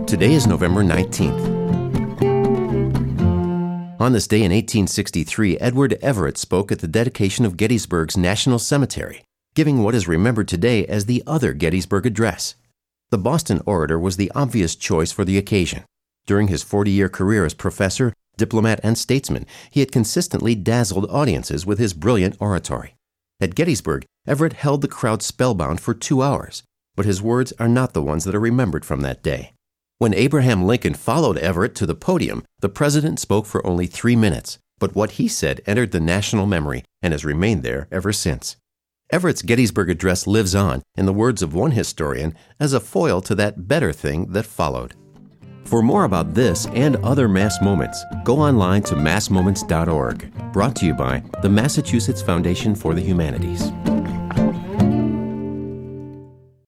Today is November 19th. On this day in 1863, Edward Everett spoke at the dedication of Gettysburg's National Cemetery, giving what is remembered today as the other Gettysburg Address. The Boston orator was the obvious choice for the occasion. During his 40-year career as professor, diplomat, and statesman, he had consistently dazzled audiences with his brilliant oratory. At Gettysburg, Everett held the crowd spellbound for 2 hours, but his words are not the ones that are remembered from that day. When Abraham Lincoln followed Everett to the podium, the president spoke for only 3 minutes, but what he said entered the national memory and has remained there ever since. Everett's Gettysburg Address lives on, in the words of one historian, as a foil to that better thing that followed. For more about this and other Mass Moments, go online to massmoments.org, brought to you by the Massachusetts Foundation for the Humanities.